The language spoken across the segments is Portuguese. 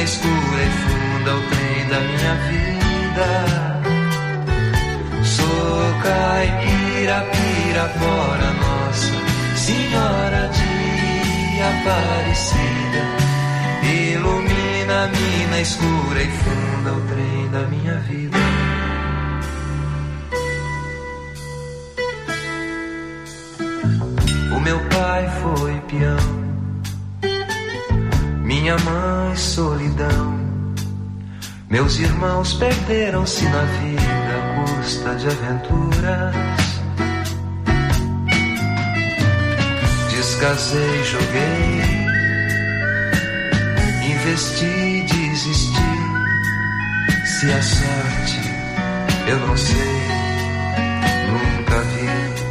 escura e funda, o trem da minha vida. Sou caipira, pirapora, Nossa Senhora de Aparecida. Ilumina a mina escura e funda, o trem da minha vida. O meu pai foi peão, minha mãe solidão. Meus irmãos perderam-se na vida à custa de aventuras. Descasei, joguei, investi, desisti. Se a sorte eu não sei, nunca vi.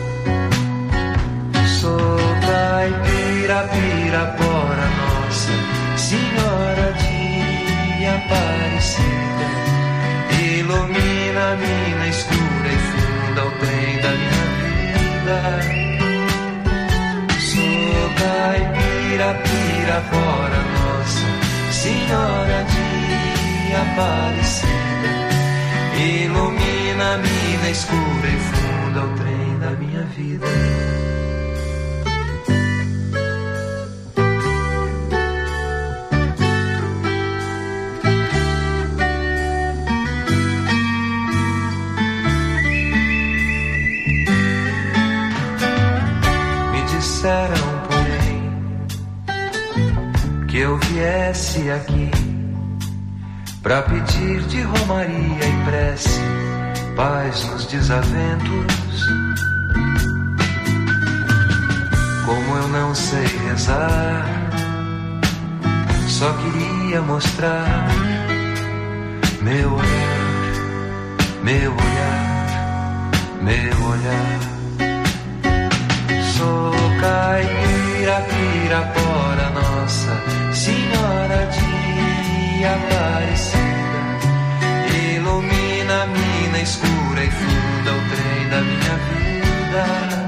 Sou caipira, pirapora, Nossa Senhora de Aparecida. Ilumina a mina escura e funda, o trem da minha vida. Sou caipira, pirapora, Nossa Senhora de Aparecida. Ilumina a mina escura e funda, o trem da minha vida. Disseram, porém, que eu viesse aqui pra pedir de romaria e prece paz nos desaventos. Como eu não sei rezar, só queria mostrar meu olhar, meu olhar, meu olhar. Sou caipira, pirapora, Nossa Senhora de Aparecida. Ilumina a mina escura e funda, o trem da minha vida.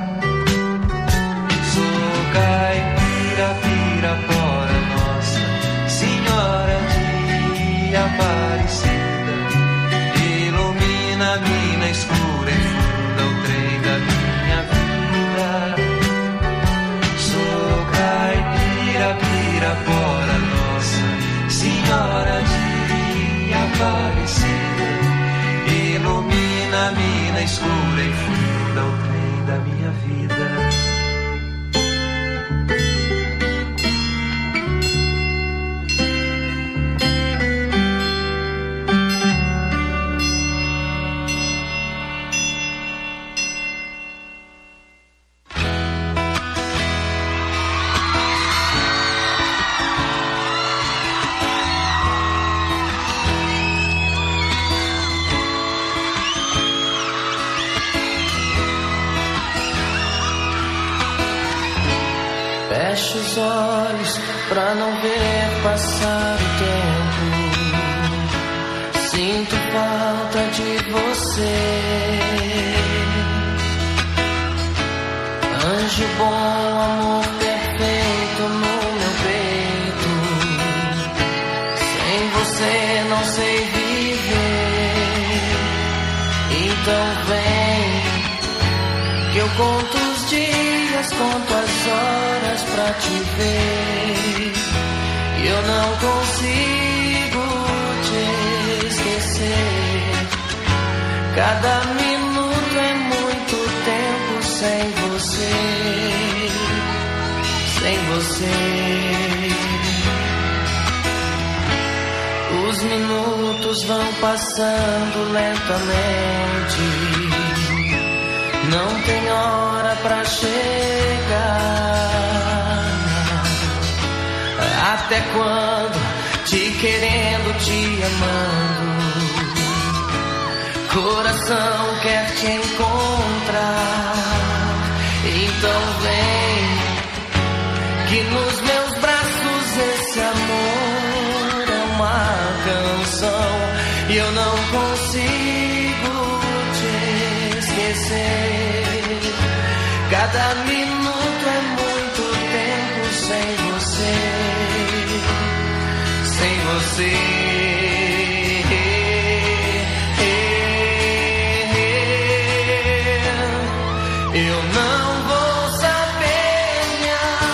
Sou caipira, pirapora, Nossa Senhora de Aparecida. Ilumina a mina escura e funda, o trem da minha vida. Pirapora, Nossa Senhora de Aparecida. Ilumina a mina escura e funda, o trem da minha vida. Fecho os olhos pra não ver passar o tempo. Sinto falta de você, anjo bom, amor perfeito no meu peito. Sem você não sei viver. Então vem que eu conto os dias, conto as horas pra te ver. Eu não consigo te esquecer. Cada minuto é muito tempo sem você, sem você. Os minutos vão passando lentamente. Não tem hora pra chegar. Até quando? Te querendo, te amando. Coração quer te encontrar. Então vem, que nos meus braços esse amor é uma canção. E eu não consigo te esquecer. Cada minuto é muito tempo sem você, sem você. você. Eu não vou saber me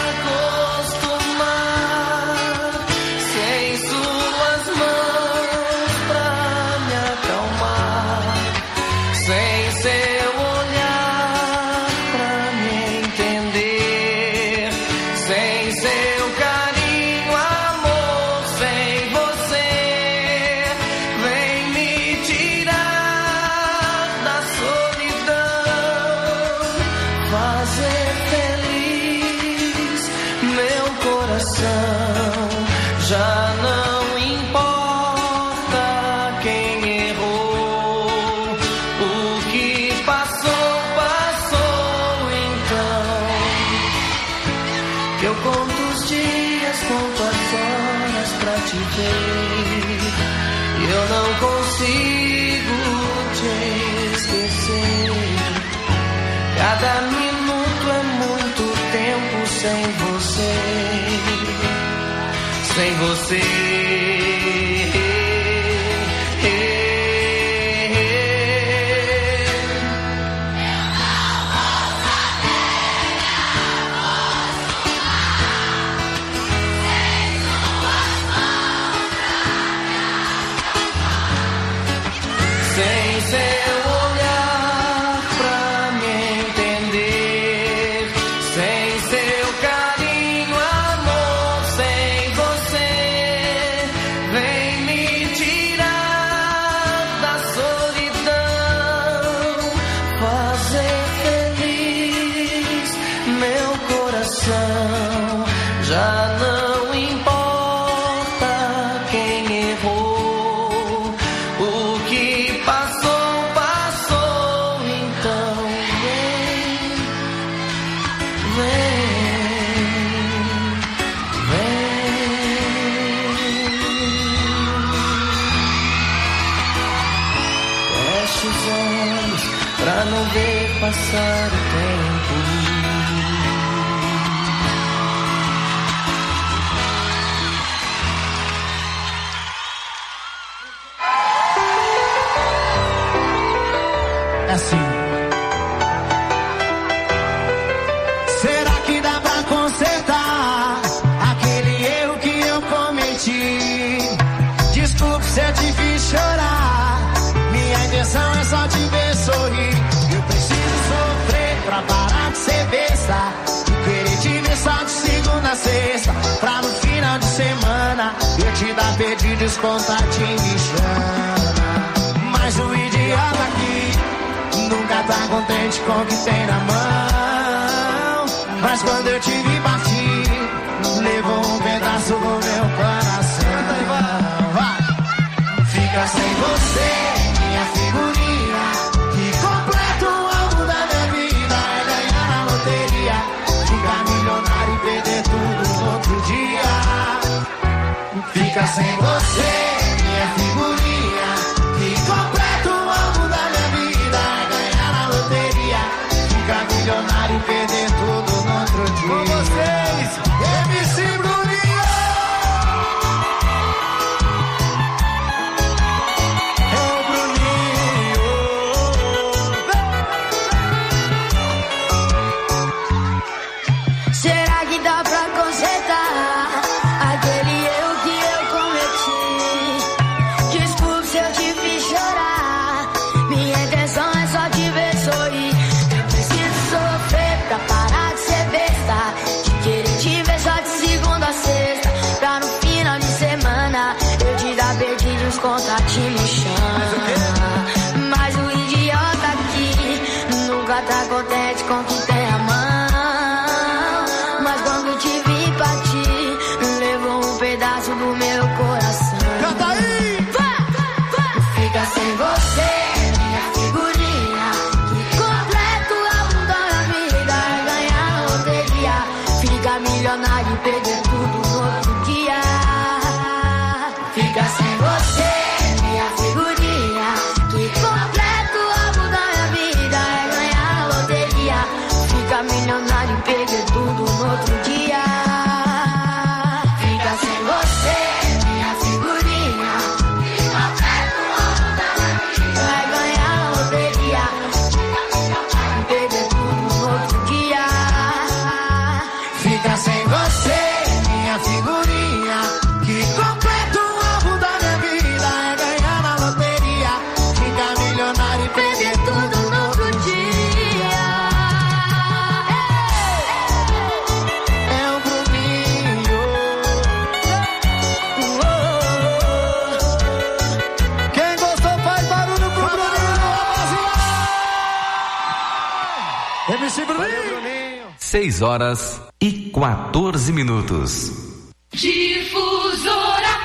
acostumar sem suas mãos pra me acalmar, sem seu olhar pra me entender, sem seu carinho, amor, sem você. Vem me tirar da solidão, fazer feliz meu coração. Já não importa quem errou, o que passou, passou então. Que eu conto os dias, conto as horas pra te ver, e eu não consigo te esquecer. Cada minuto é muito tempo sem você, sem você. Sem seu olhar pra me entender, sem seu carinho, amor, sem você. Vem me tirar da solidão, fazer feliz meu coração. Já não importa quem errou, o que passou, passou então. Feche os olhos pra não ver passar o tempo. É assim. Será que dá pra consertar aquele erro que eu cometi? Desculpe se eu te fiz chorar, minha intenção é só te ver sorrir. Eu preciso sofrer pra parar de ser besta, de querer te ver só de segunda a sexta, pra no final de semana eu te dar perdidos, contatinho me chama. Mas o idiota aqui nunca tá contente com o que tem na mão. Mas quando eu te vi partir, levou um pedaço do meu coração. Vai. Fica sem você, minha figurinha, que completa o álbum da minha vida. É ganhar na loteria, ficar milionário e perder tudo no outro dia. Fica sem você, minha figurinha, que completa o álbum da minha vida. É ganhar na loteria, ficar milionário e perder tudo no outro dia. Com vocês, MC Bruninho! É o Bruninho! Será que dá pra consertar aquele erro que eu cometi? Desculpe se eu te fiz chorar, minha intenção é só te ver sorrir. Eu preciso sofrer pra parar de ser besta, de querer te ver só de segunda a sexta, pra no final de semana eu te dar perdidos, contatinho me chama. Mas o idiota aqui nunca tá contente com o que tem a mão. Mas quando te vi partir, levou um pedaço do meu coração. Canta aí! Fica sem você, minha figurinha, que completa o álbum da minha vida. É ganhar na loteria, fica milionário e perder tudo no outro dia. Fica sem você, minha figurinha, que completa o álbum da minha vida. É ganhar na loteria, fica milionário e perder tudo no outro dia. Fica sem você, minha figurinha. 6h14. Difusora.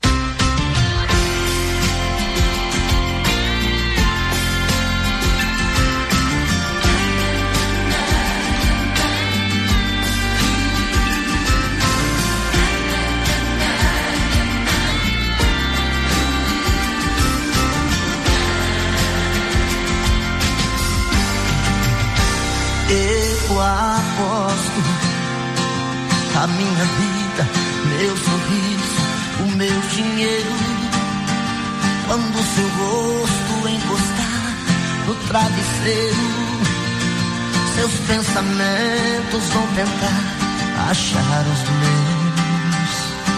Eu aposto a minha vida, meu sorriso, o meu dinheiro, quando o seu rosto encostar no travesseiro, seus pensamentos vão tentar achar os meus.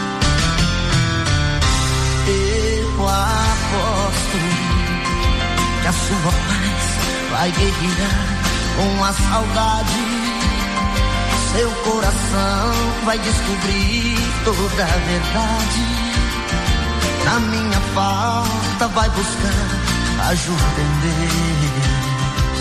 Eu aposto que a sua paz vai guerrear com a saudade. Seu coração vai descobrir toda a verdade. Na minha falta vai buscar ajuda em Deus.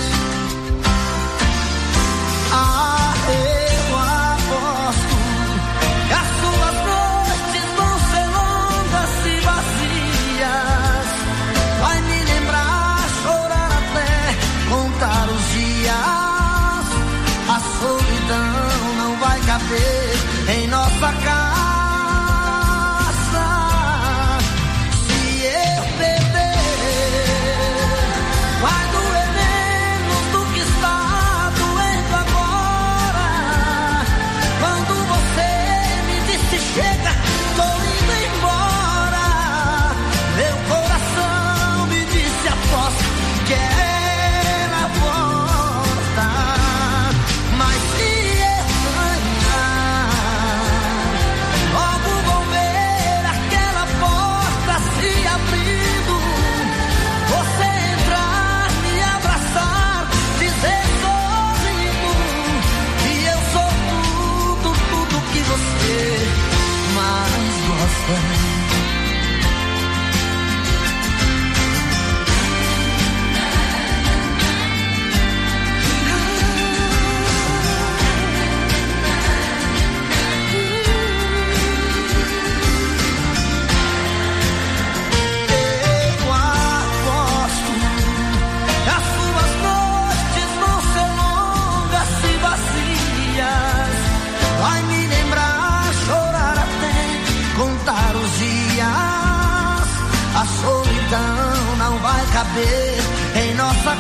Eu aposto que as suas noites vão ser longas e vazias. Vai me lembrar, chorar até contar os dias. A solidão não vai caber em nossa casa. Se eu perder, vai doer menos do que está doendo agora. Quando você me disse chega, tô indo embora, meu coração me disse aposto que ela volta. Mas se eu ganhar, logo vou ver aquela porta se abrindo. Você entrar, me abraçar, dizer sorrindo que eu sou tudo que você mais gosta. Vai me lembrar, chorar até contar os dias. A solidão não vai caber em nossa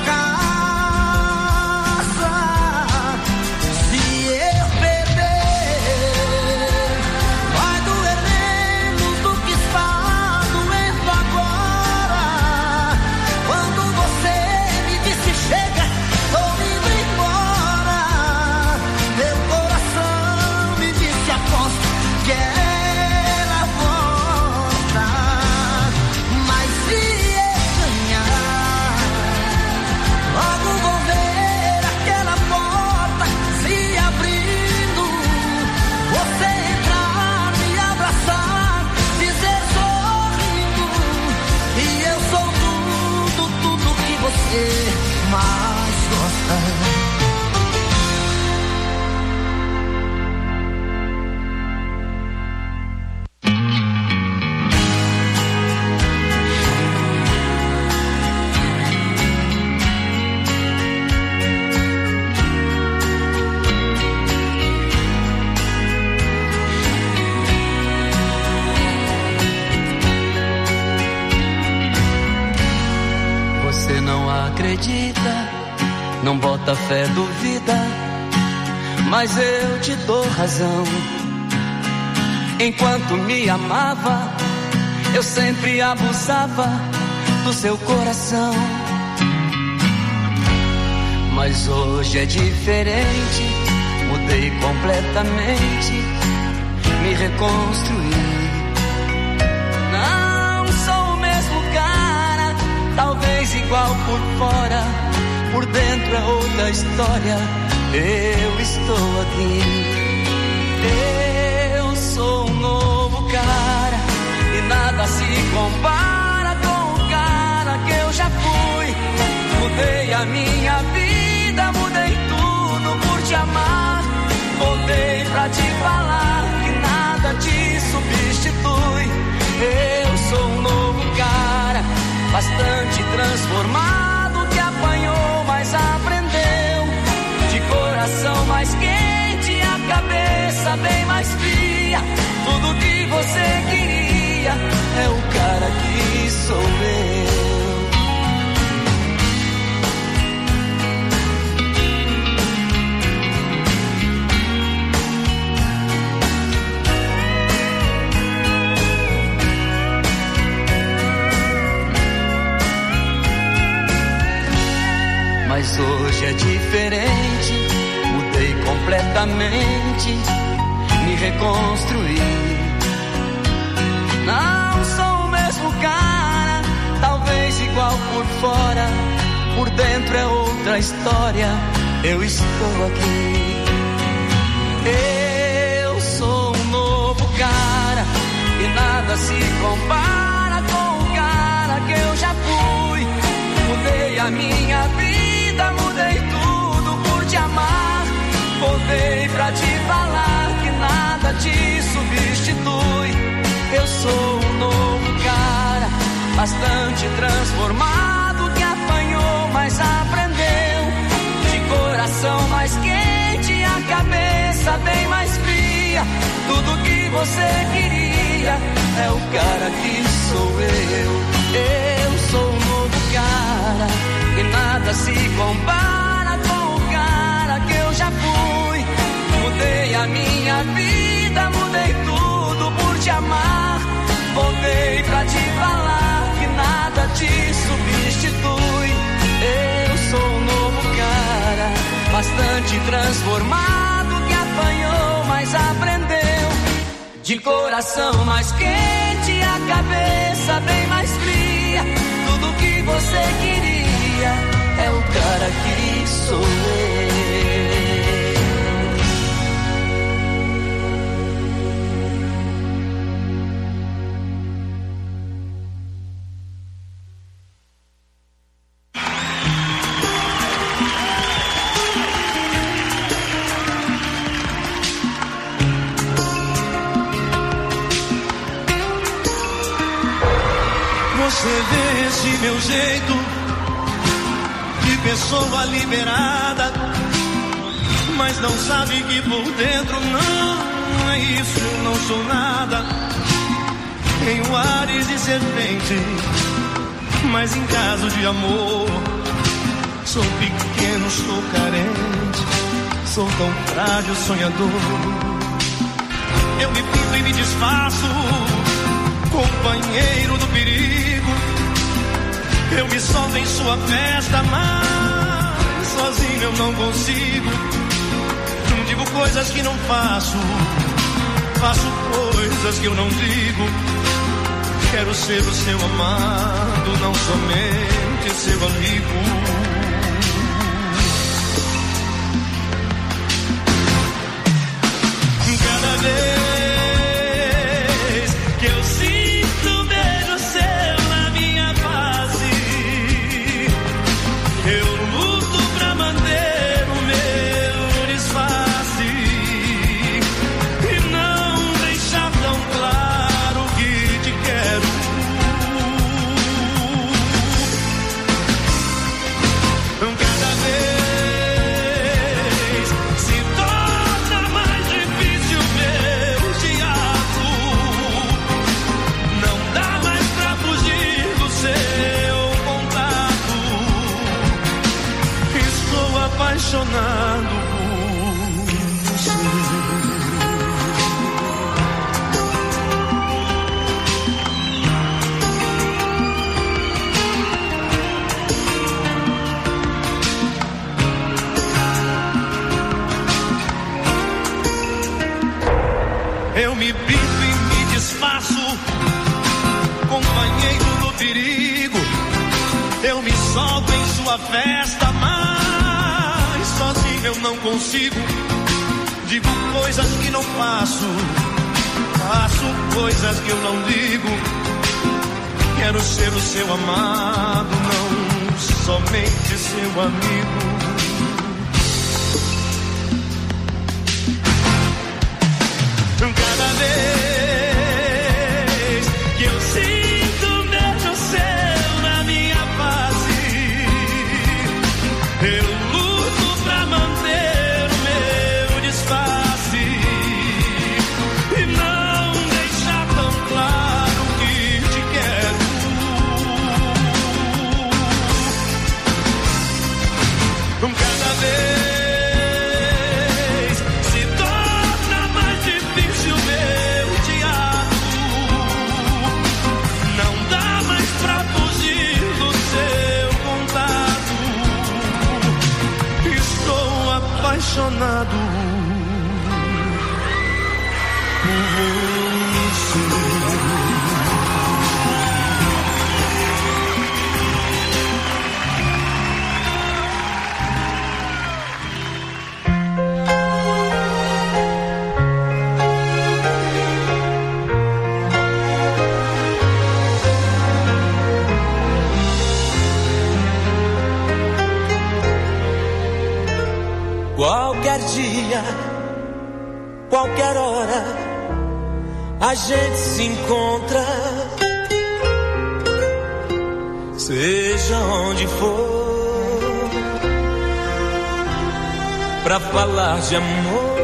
casa. Se eu perder, vai doer menos do que está doendo agora. Quando você me disse chega, tô indo embora, meu coração me disse aposto que ela volta. Mas se eu ganhar, logo vou ver aquela porta se abrindo. Você entrar, me abraçar, dizer sorrindo que eu sou tudo que você mais gosta. Você não acredita, não bota fé, duvida, mas eu te dou razão. Enquanto me amava, eu sempre abusava do seu coração. Mas hoje é diferente, mudei completamente, me reconstruí. Não sou o mesmo cara, talvez igual por fora, por dentro é outra história. Eu estou aqui, eu sou um novo cara, e nada se compara com o cara que eu já fui. Mudei a minha vida, mudei tudo por te amar. voltei pra te falar que nada te substitui. Eu sou um novo cara, bastante transformado, que apanhou, mas aprendeu. De coração mais quente, a cabeça bem mais fria. Tudo que você queria é o cara que sou eu. Mas hoje é diferente, mudei completamente, me reconstruí. Não sou o mesmo cara, talvez igual por fora, por dentro é outra história, eu estou aqui. Eu sou um novo cara, e nada se compara com o cara que eu já fui. Mudei a minha vida, mudei tudo por te amar. Voltei pra te falar que nada te substitui. Eu sou um novo cara, bastante transformado, que apanhou, mas aprendeu. De coração mais quente, a cabeça bem mais fria. Tudo que você queria é o cara que sou eu. Eu sou um novo cara, e nada se compara com o cara que eu já fui. Mudei a minha vida, mudei tudo por te amar. Voltei pra te falar que nada te substitui. Eu sou um novo cara, bastante transformado, que apanhou, mas aprendeu. De coração mais quente, a cabeça bem mais fria. Tudo que você queria é o cara que sou eu. Você vê esse meu jeito de pessoa liberada, mas não sabe que por dentro não é isso, eu não sou nada. Tenho ares de serpente, mas em caso de amor sou pequeno, sou carente, sou tão frágil, sonhador. Eu me pinto e me disfarço, companheiro do perigo. Eu me solto em sua festa, mas sozinho eu não consigo. Digo coisas que não faço, faço coisas que eu não digo. Quero ser o seu amado, não somente seu amigo. Cada vez que eu sinto um beijo seu na minha face, eu luto pra manter o meu disfarce e não deixar tão claro que te quero. Cada vez se torna mais difícil meu teatro. Não dá mais pra fugir do seu contato. Estou apaixonado por você. Eu me pinto e me disfarço, companheiro do perigo. Eu me solto em sua festa, mas sozinho eu não consigo. Digo coisas que não faço, faço coisas que eu não digo. Quero ser o seu amado, não somente seu amigo. apaixonado por você. Qualquer dia, qualquer hora, a gente se encontra, seja onde for, pra falar de amor.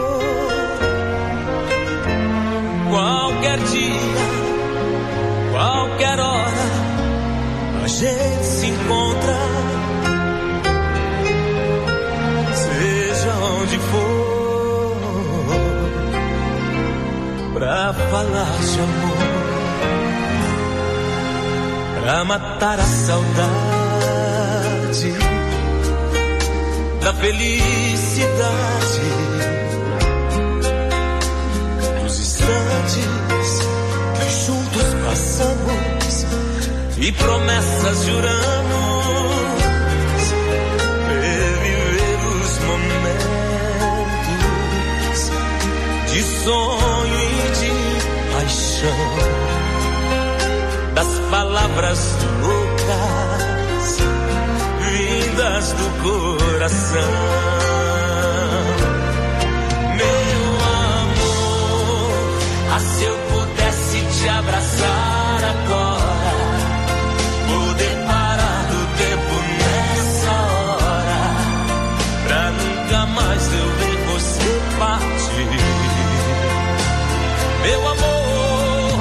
Qualquer dia, qualquer hora, a gente se encontra, onde for, pra falar de amor, pra matar a saudade da felicidade, dos instantes que juntos passamos e promessas juramos. De sonho e de paixão, das palavras loucas vindas do coração. Meu amor, se eu pudesse te abraçar agora, poder parar do tempo nessa hora, pra nunca mais eu ver você partir. Meu amor,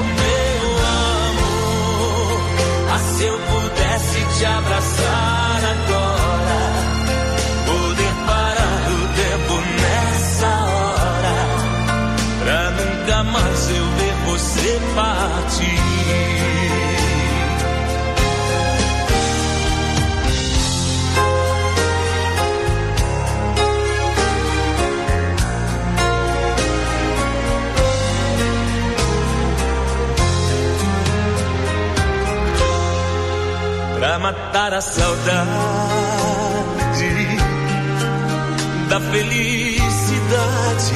se eu pudesse te abraçar agora, poder parar o tempo nessa hora, pra nunca mais eu ver você partir. Pra matar a saudade da felicidade,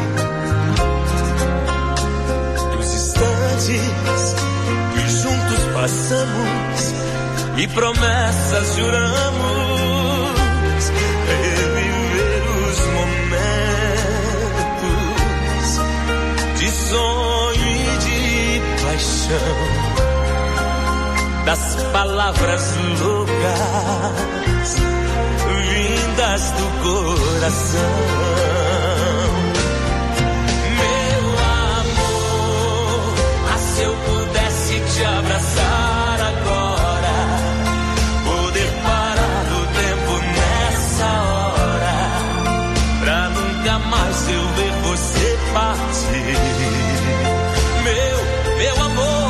dos instantes que juntos passamos e promessas juramos, reviver os momentos de sonho e de paixão, das palavras loucas vindas do coração. Meu amor, se eu pudesse te abraçar agora, poder parar o tempo nessa hora, pra nunca mais eu ver você partir. Meu amor,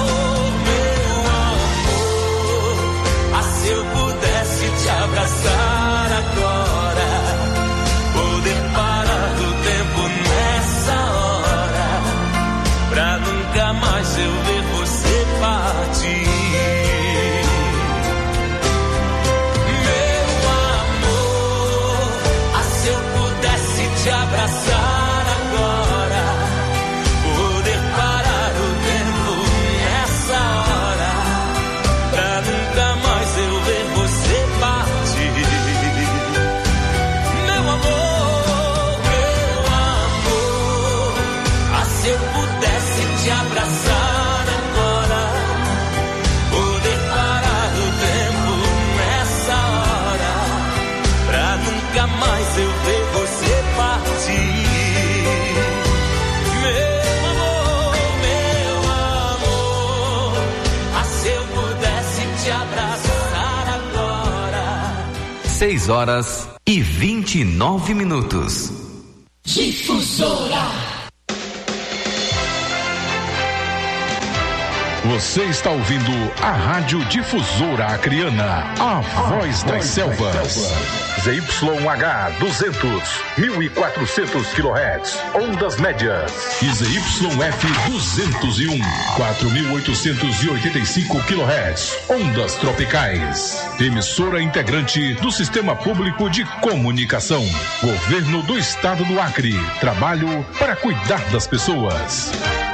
se eu pudesse te abraçar agora, poder parar o tempo nessa hora, pra nunca mais eu ver você partir. Meu amor, se eu pudesse te abraçar agora, poder parar o tempo nessa hora, pra nunca mais eu ver você partir. Meu amor, se eu pudesse te abraçar agora, poder parar o tempo nessa hora, pra nunca mais eu ver você partir. Meu amor, se eu pudesse te abraçar agora. 6h29. Difusora. Você está ouvindo a Rádio Difusora Acreana, a voz das selvas. ZYH 200, 1400 kHz, ondas médias. E ZYF 201, 4885 kHz, ondas tropicais. Emissora integrante do Sistema Público de Comunicação. Governo do Estado do Acre. Trabalho para cuidar das pessoas.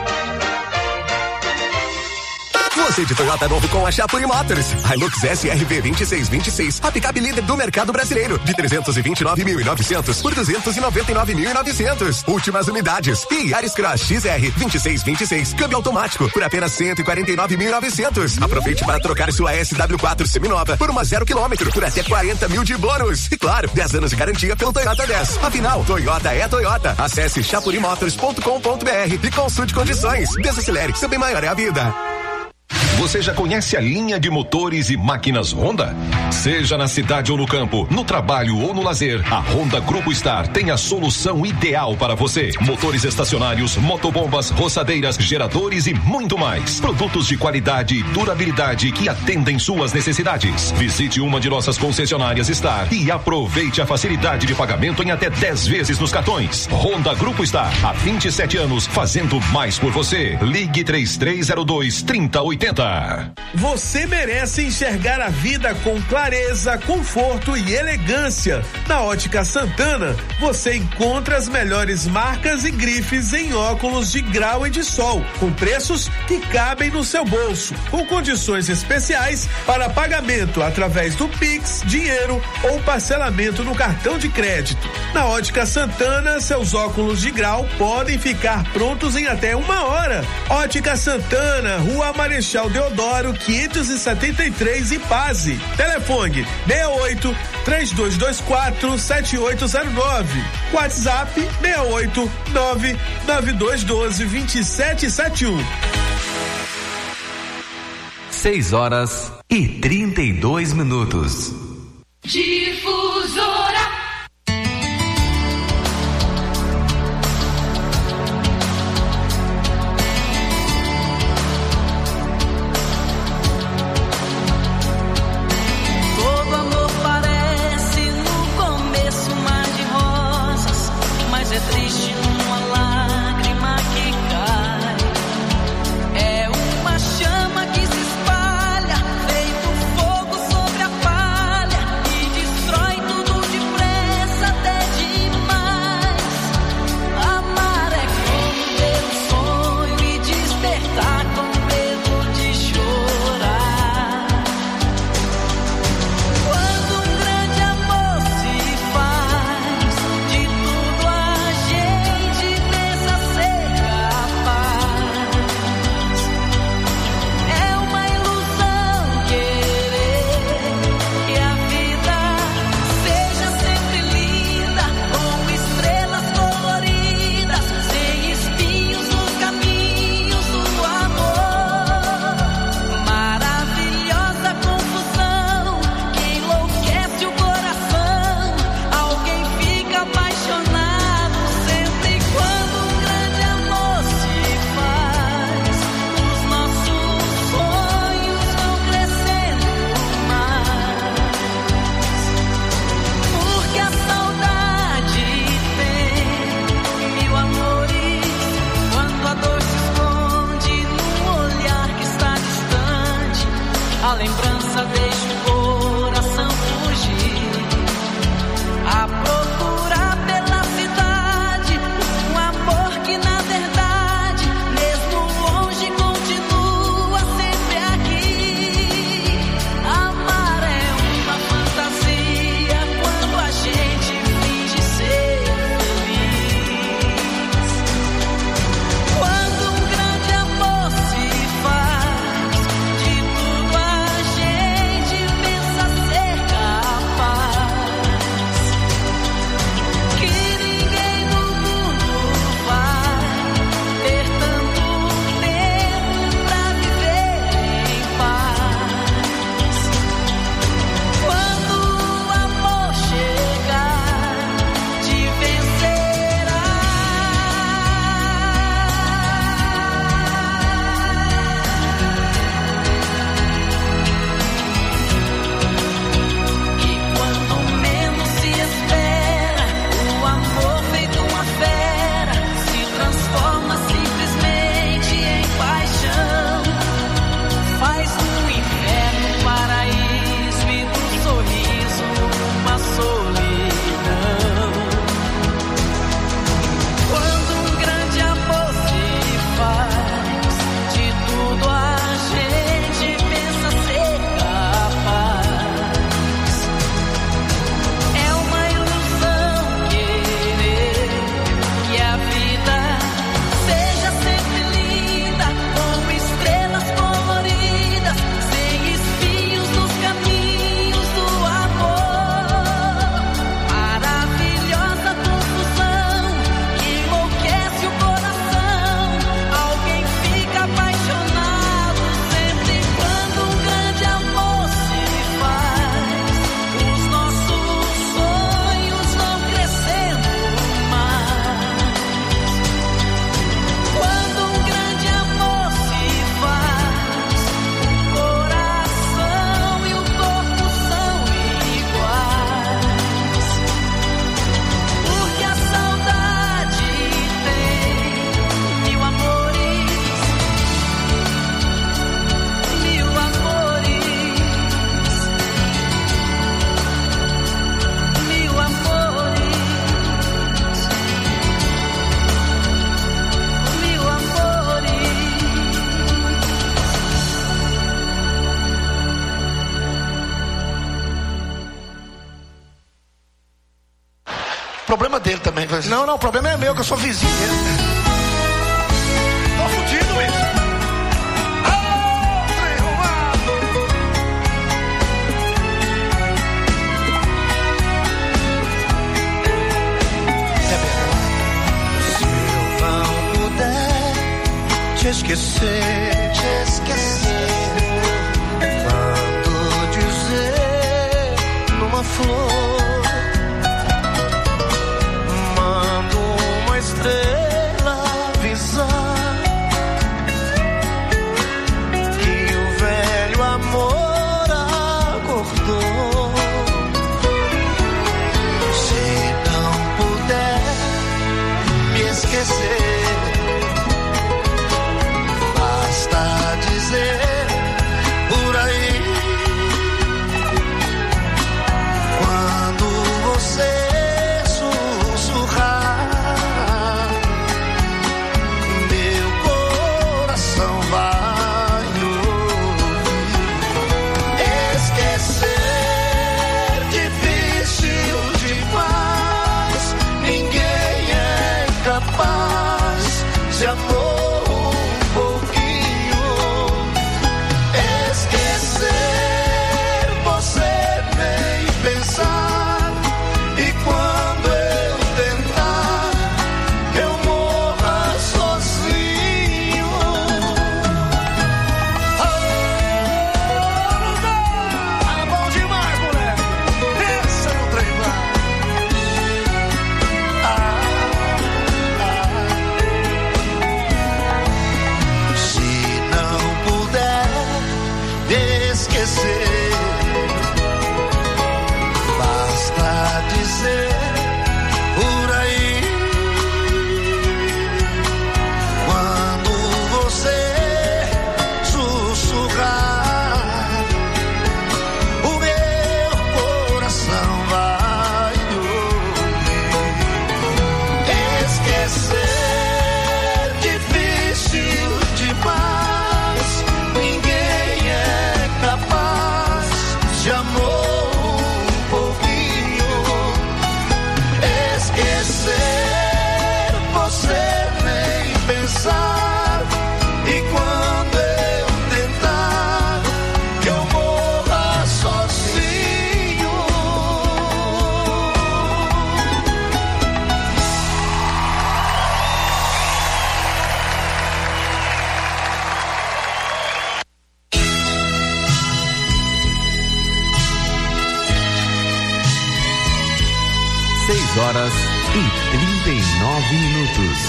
Você de Toyota novo com a Chapuri Motors. Hilux SRV 2626, a picape líder do mercado brasileiro, de 329.900 por 299.900. Últimas unidades. E Yaris Cross XR 2626, câmbio automático, por apenas 149.900. Aproveite para trocar sua SW4 seminova por uma 0 km por até 40 mil de bônus. E claro, 10 anos de garantia pelo Toyota 10. Afinal, Toyota é Toyota. Acesse chapurimotors.com.br e consulte condições. Desacelere, seu bem maior é a vida. Você já conhece a linha de motores e máquinas Honda? Seja na cidade ou no campo, no trabalho ou no lazer, a Honda Grupo Star tem a solução ideal para você. Motores estacionários, motobombas, roçadeiras, geradores e muito mais. Produtos de qualidade e durabilidade que atendem suas necessidades. Visite uma de nossas concessionárias Star e aproveite a facilidade de pagamento em até 10 vezes nos cartões. Honda Grupo Star, há 27 anos, fazendo mais por você. Ligue 3302-3080. Você merece enxergar a vida com clareza, conforto e elegância. Na Ótica Santana, você encontra as melhores marcas e grifes em óculos de grau e de sol, com preços que cabem no seu bolso, com condições especiais para pagamento através do Pix, dinheiro ou parcelamento no cartão de crédito. Na Ótica Santana, seus óculos de grau podem ficar prontos em até 1 hora. Ótica Santana, Rua Marechal Deodoro 573, Ipase. Telefone 68-3224-7809. WhatsApp 689-9212-2771. 6h32. Difusora. Triste numa lágrima que cai. É uma chama que se espalha, feito fogo sobre a palha, e destrói tudo depressa, até demais. Amar é como ter um sonho e despertar com medo de chorar. Quando um grande amor se faz, de tudo a gente pensa ser capaz. É uma ilusão querer que a vida seja sempre linda, com estrelas coloridas, sem espinhos nos caminhos do amor. Maravilhosa confusão que enlouquece o coração. Alguém fica apaixonado sempre quando um grande amor se faz. Os nossos sonhos vão crescendo mais, porque a saudade tem 1000 amores. Quando a dor se esconde num olhar que está distante, a lembrança deixa o coração fugir, a procurar pela cidade um amor que na verdade, mesmo longe, continua sempre aqui. Amar é uma fantasia quando a gente finge ser feliz. Quando um grande amor se faz, de tudo a gente Problema dele também. Não, o problema é meu, que eu sou vizinho dele. Tô fudido, bicho. Te esquecer, mando dizer numa flor, mando uma estrela avisar que o velho amor acordou. Se não puder me esquecer, basta dizer por aí, quando você sussurrar, meu coração vai ouvir. Esquecer difícil demais, ninguém é capaz de amor. Horas e 39 minutos.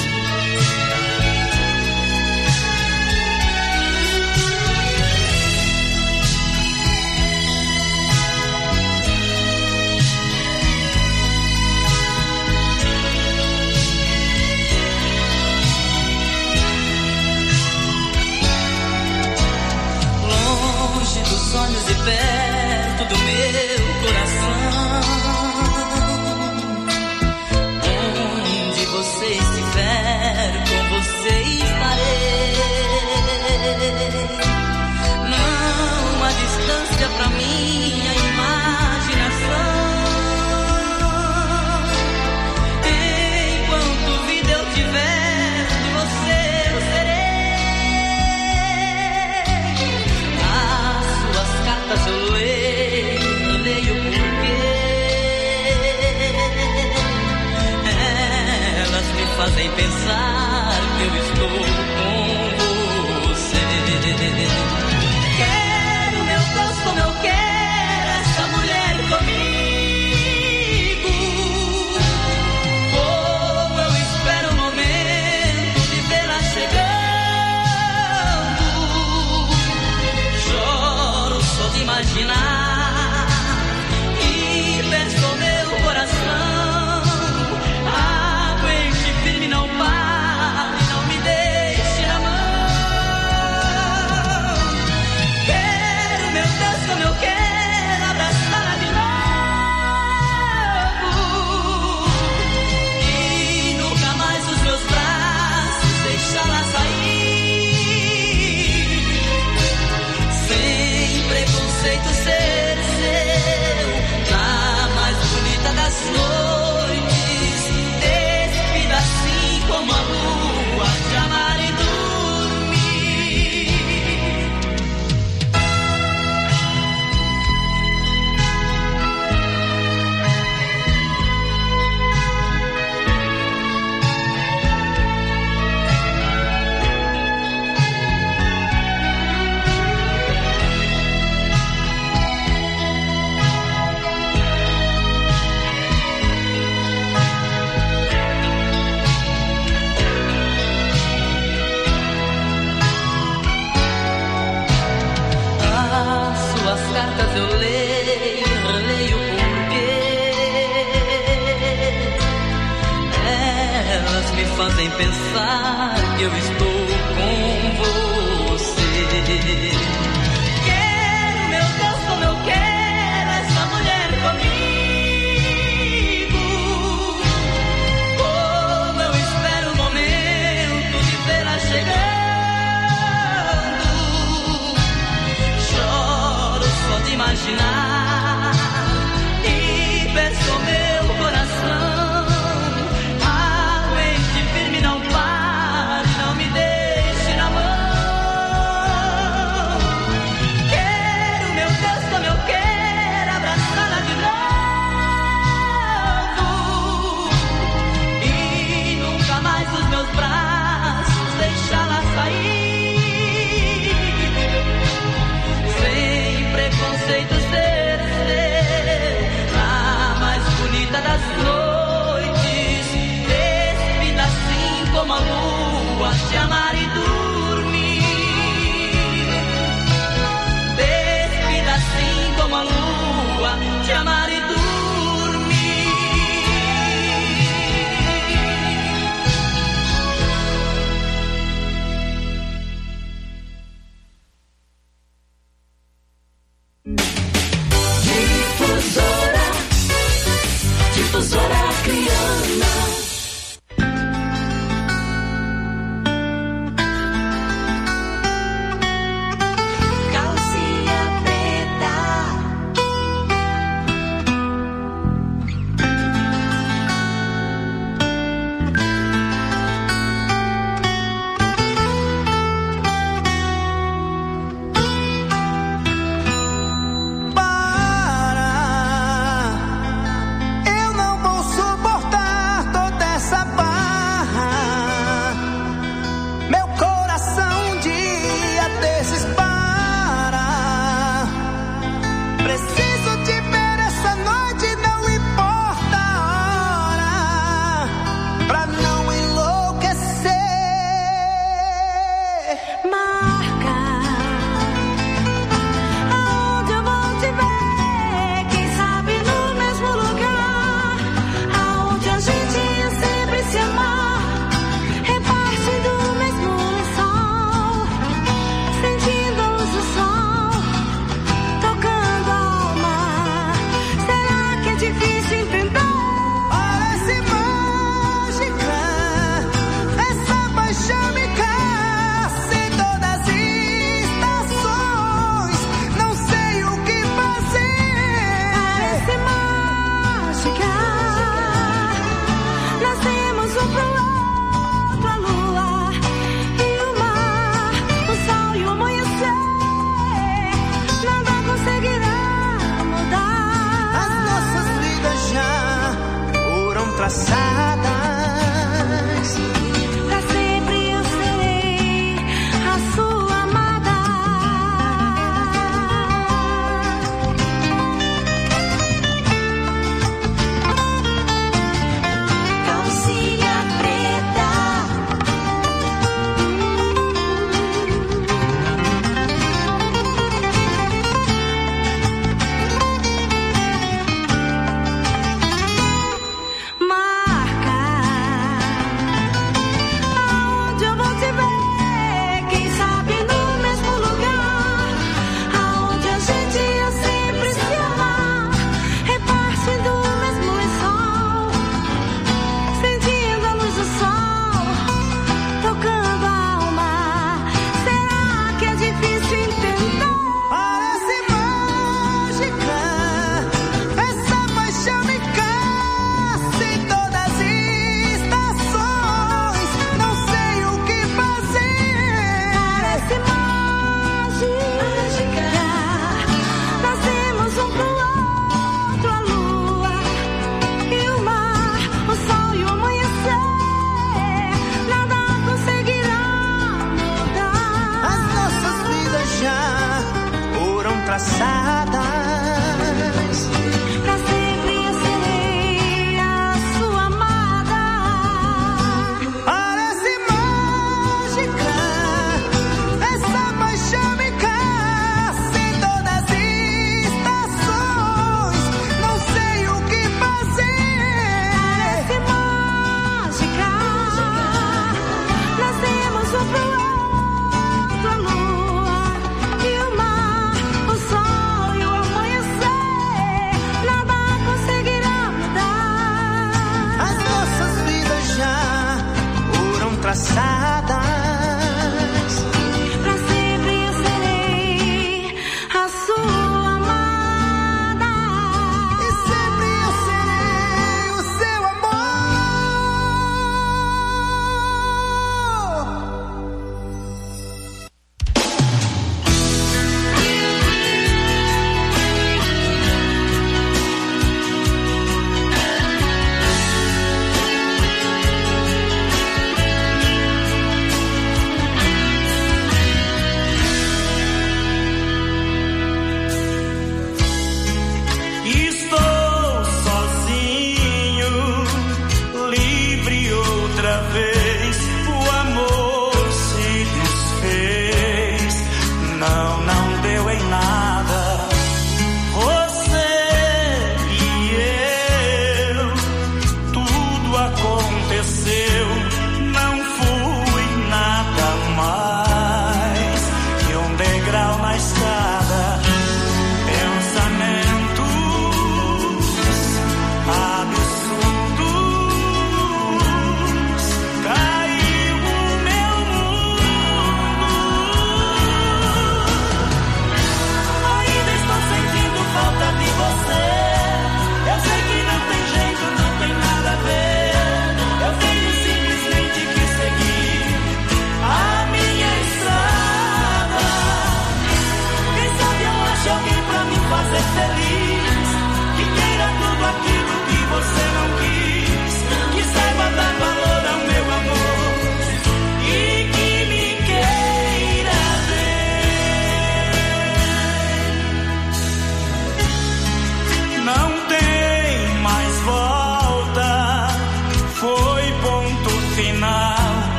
Longe dos sonhos e perto do meu coração, você estiver, com você estarei. Não há distância pra minha imaginação. Enquanto vida eu tiver, de você eu serei. As suas cartas eu leio porque me fazem pensar que eu estou com você. Quero meu Deus como eu quero essa mulher comigo. Como eu espero o momento de vê-la chegando. Choro só de imaginar e peço ao meu coração. Não pare, não me deixe na mão. Quero, meu Deus, como eu quero abraçá-la de novo. E nunca mais os meus braços deixá-la sair. Sem preconceito ser seu, na mais bonita das noites. Suas cartas eu leio, releio porque elas me fazem pensar que eu estou com você. Quero, meu Deus, como eu quero essa mulher comigo. Como eu espero o momento de vê-la chegando. Choro só de imaginar e penso meu coração. A mente firme não pare, não me deixe na mão. Quero, meu Deus, como eu quero abraçá-la de novo e nunca mais os meus braços deixá-la sair. Sem preconceitos ser a mais bonita das noites, despida assim como a lua, te amar e dormir. Despida assim como a lua, te amar e dormir. Difusora Criana. Calcinha preta. Eu não vou suportar toda essa barra. Meu coração um dia desses para. Preciso te ver essa noite, não importa a hora, pra não enlouquecer. Marca aonde eu vou te ver, quem sabe no mesmo lugar, aonde a gente ia sempre se amar, repartindo o mesmo lençol, sentindo a luz do sol, tocando a alma. Será que é difícil entender? Parece mágica, essa paixão me caça em todas as estações. Não sei o que fazer. Parece mágica. Nascemos um pro outro, a lua e o mar, o sol e o amanhecer. Nada conseguirá mudar. As nossas vidas já foram traçadas. Pra sempre eu serei a sua amada. Calcinha preta. Marca aonde eu vou te ver, quem sabe no mesmo lugar, aonde a gente ia sempre se amar, repartindo o mesmo lençol, sentindo a luz do sol, tocando a alma. Será que é difícil entender? Parece mágica, essa paixão me caça em todas as estações. Não sei o que fazer. Parece mágica. Nascemos um pro outro, a lua e o mar, o sol e o amanhecer. Nada conseguirá mudar. As nossas vidas já foram traçadas. Pra sempre eu serei a sua amada. Parece mágica, essa paixão me caça em todas as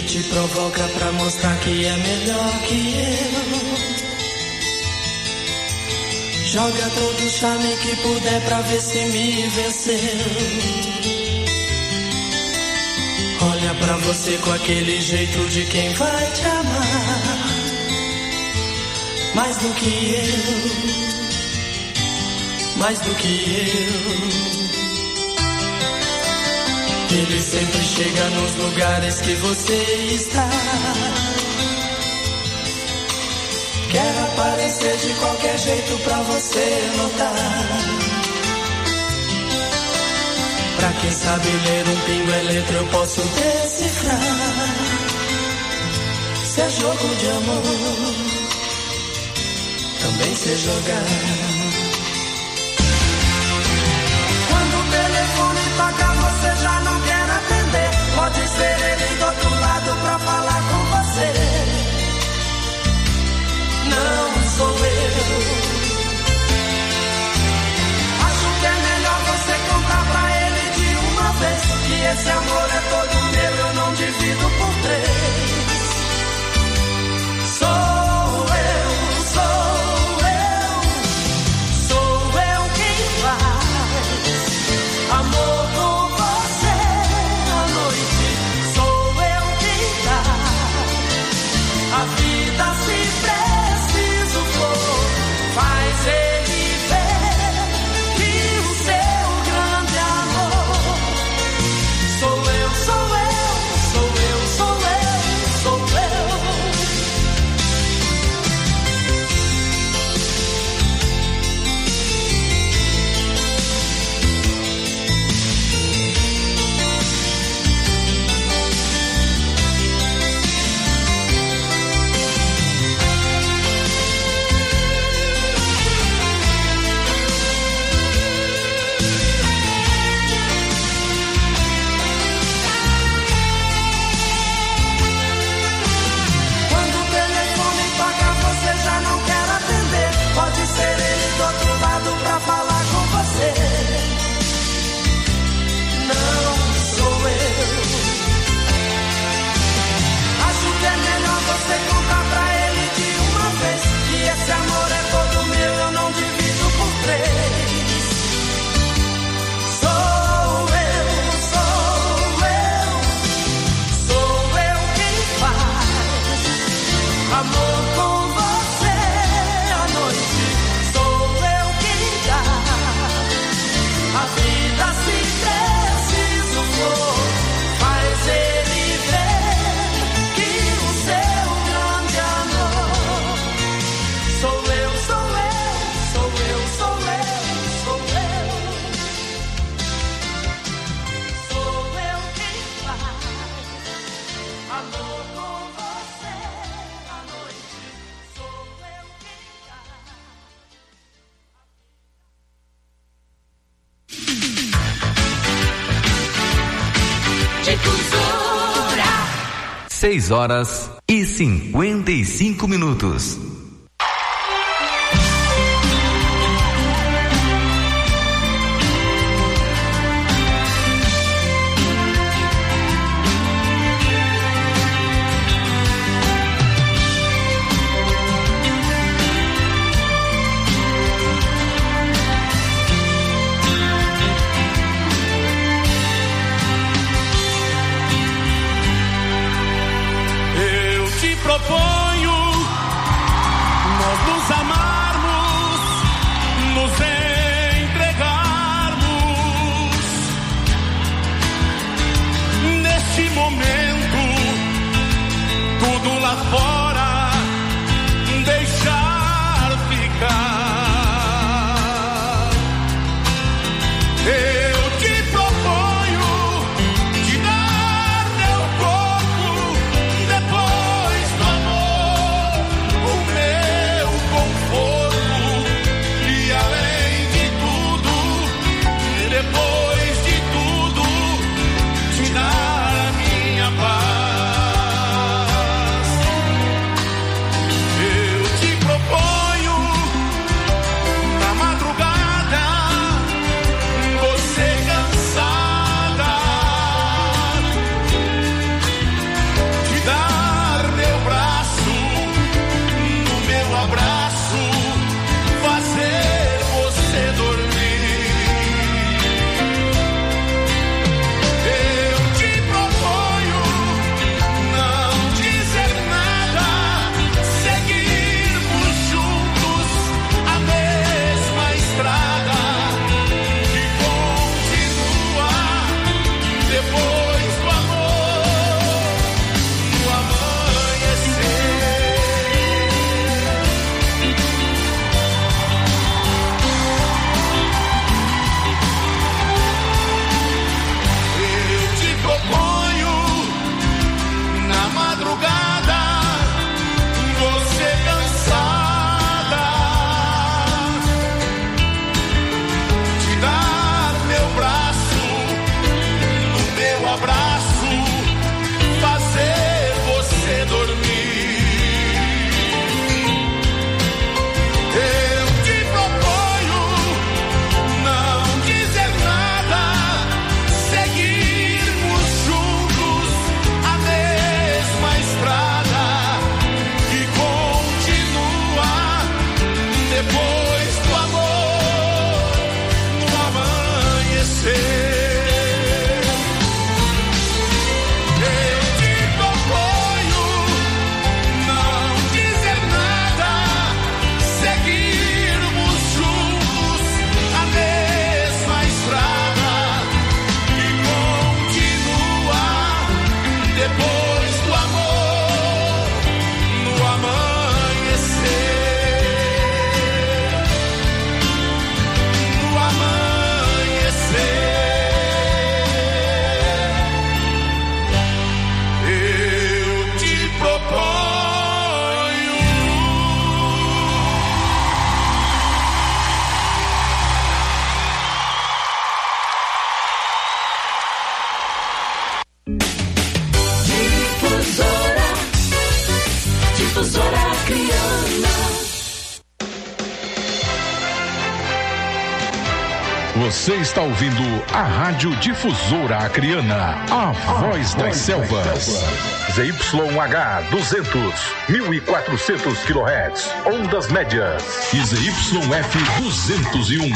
que te provoca pra mostrar que é melhor que eu. Joga todo o charme que puder pra ver se me venceu. Olha pra você com aquele jeito de quem vai te amar mais do que eu, mais do que eu. Ele sempre chega nos lugares que você está. Quer aparecer de qualquer jeito pra você notar. Pra quem sabe ler um pingo é letra, eu posso decifrar. Se é jogo de amor, também sei jogar. Quando o telefone toca, você já não quer atender. Pode ser ele do outro lado pra falar com você. Não sou eu. Acho que é melhor você contar pra ele de uma vez que esse amor é todo meu, eu não divido por 3. Sou eu quem faz amor com você à noite. Sou eu quem dá a vida se preciso for. Faz ele ver que o seu grande amor sou eu, sou eu, sou eu, sou eu, sou eu. Quando o telefone toca, você já não quer atender. Pode ser ele do outro lado pra falar com você. Não sou eu. Acho que é melhor você contar pra ele de uma vez que esse amor é todo meu, eu não divido por 3. Sou eu, sou eu quem faz amor com você à noite. Sou eu quem dá a vida se preciso for. Faz ele ver que o seu grande amor sou eu, sou eu, sou eu, sou eu, sou eu. Sou eu quem faz amor com você à noite. Sou eu quem dá. Difusora. 6h55. Eu te proponho Você está ouvindo a Rádio Difusora Acreana, a voz das selvas. ZYH 200, 1400 kHz, ondas médias. E ZYF 201,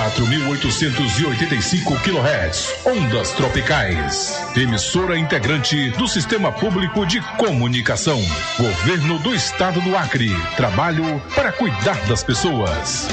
4885 kHz, ondas tropicais. Emissora integrante do Sistema Público de Comunicação. Governo do Estado do Acre. Trabalho para cuidar das pessoas.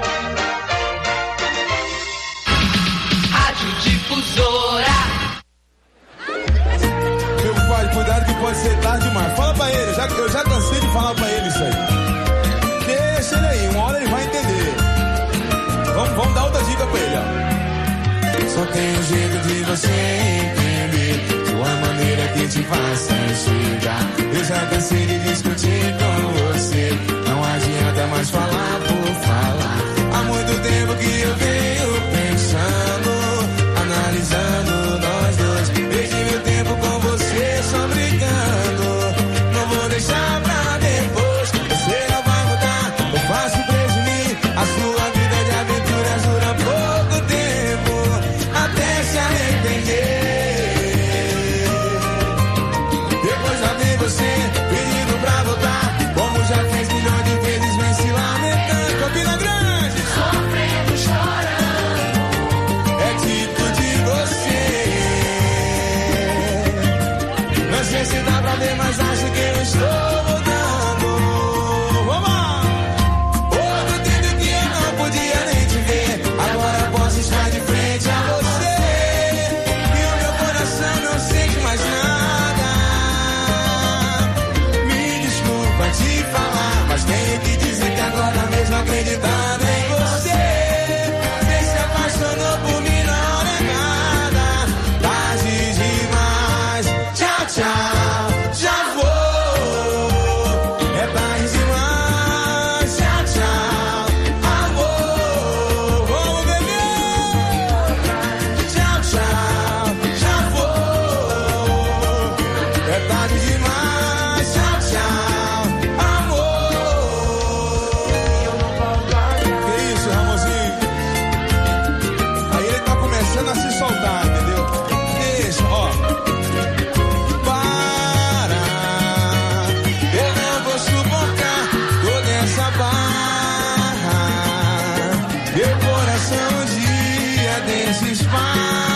Meu pai, cuidado que pode ser tarde demais. Fala pra ele, eu já cansei de falar pra ele isso aí. Deixa ele aí, uma hora ele vai entender. Vamos dar outra dica pra ele, ó. Só tem um jeito de você entender, sua maneira que te faça chegar. Eu já cansei de discutir com você, não adianta mais falar por falar. Há muito tempo que eu venho pensando, analisando nós dois. Perdi meu tempo com você só brincando, não vou deixar pra depois. Você não vai mudar, eu faço presumir. A sua vida de aventuras dura pouco tempo, até se arrepender. Depois lá vem você pedindo pra voltar, como já fez milhões de vezes, vem se lamentando. Campina Grande, sofrendo, chorando, é tipo de você. Não sei se dá pra ver, mas acho que eu estou mudando. Vamos lá! Outro tempo que eu não podia nem te ver, agora posso estar de frente a você. E o meu coração não sente mais nada. Me desculpa te falar, mas tenho que dizer que agora mesmo acreditando em você. Você se apaixonou por mim na hora errada. Tarde demais, tchau, tchau, já vou. É tarde demais, tchau, tchau, amor. Vamos beber. Tchau, tchau, já vou. É tarde demais, tchau, tchau, amor. Que isso, Ramonzinho? Aí ele tá começando a se soltar, entendeu? Deixa, ó. Para, eu não vou suportar toda essa barra. Meu coração um dia desses para.